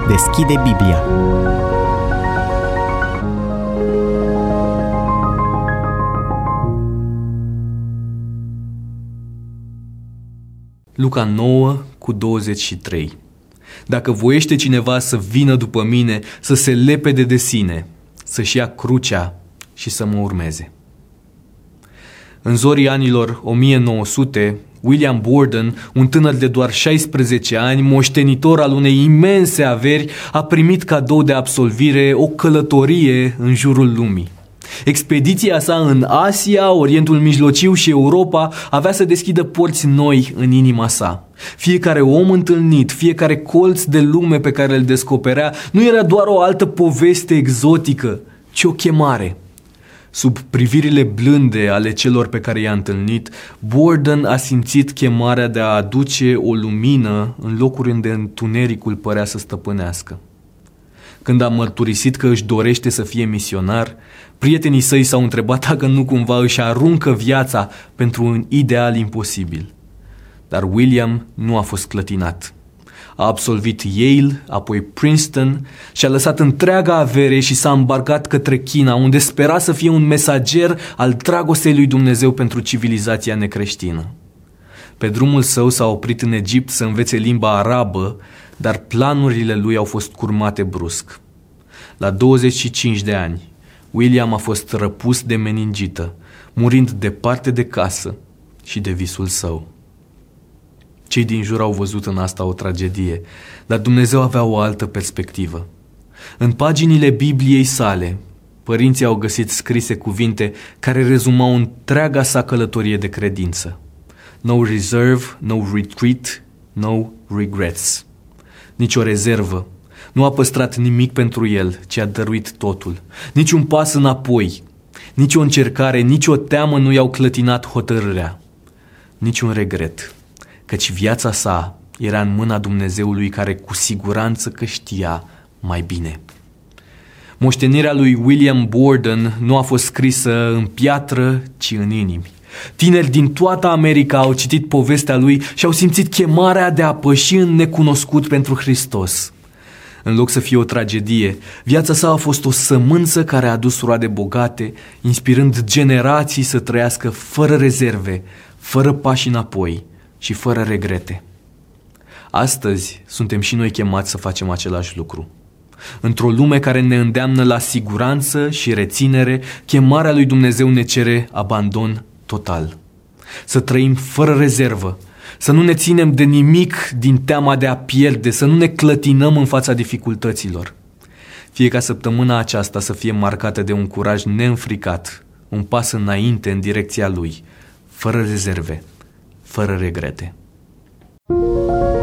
Deschide Biblia. Luca 9:23. Dacă voiește cineva să vină după mine, să se lepede de sine, să-și ia crucea și să mă urmeze. În zorii anilor 1900, William Borden, un tânăr de doar 16 ani, moștenitor al unei imense averi, a primit cadou de absolvire o călătorie în jurul lumii. Expediția sa în Asia, Orientul Mijlociu și Europa avea să deschidă porți noi în inima sa. Fiecare om întâlnit, fiecare colț de lume pe care îl descoperea, nu era doar o altă poveste exotică, ci o chemare. Sub privirile blânde ale celor pe care i-a întâlnit, Borden a simțit chemarea de a aduce o lumină în locuri unde întunericul părea să stăpânească. Când a mărturisit că își dorește să fie misionar, prietenii săi s-au întrebat dacă nu cumva își aruncă viața pentru un ideal imposibil. Dar William nu a fost clătinat. A absolvit Yale, apoi Princeton și a lăsat întreaga avere și s-a îmbarcat către China, unde spera să fie un mesager al dragostei lui Dumnezeu pentru civilizația necreștină. Pe drumul său s-a oprit în Egipt să învețe limba arabă, dar planurile lui au fost curmate brusc. La 25 de ani, William a fost răpus de meningită, murind departe de casă și de visul său. Cei din jur au văzut în asta o tragedie, dar Dumnezeu avea o altă perspectivă. În paginile Bibliei sale, părinții au găsit scrise cuvinte care rezumau întreaga sa călătorie de credință. No reserve, no retreat, no regrets. Nici o rezervă. Nu a păstrat nimic pentru el, ci a dăruit totul. Nici un pas înapoi, nici o încercare, nici o teamă nu i-au clătinat hotărârea. Nici un regret, căci viața sa era în mâna Dumnezeului care cu siguranță că știa mai bine. Moștenirea lui William Borden nu a fost scrisă în piatră, ci în inimi. Tineri din toată America au citit povestea lui și au simțit chemarea de a păși în necunoscut pentru Hristos. În loc să fie o tragedie, viața sa a fost o sămânță care a adus roade bogate, inspirând generații să trăiască fără rezerve, fără pași înapoi și fără regrete. Astăzi suntem și noi chemați să facem același lucru. Într-o lume care ne îndeamnă la siguranță și reținere, chemarea lui Dumnezeu ne cere abandon total. Să trăim fără rezervă, să nu ne ținem de nimic din teama de a pierde, să nu ne clătinăm în fața dificultăților. Fie ca săptămâna aceasta să fie marcată de un curaj neînfricat, un pas înainte în direcția Lui, fără rezerve, fără regrete.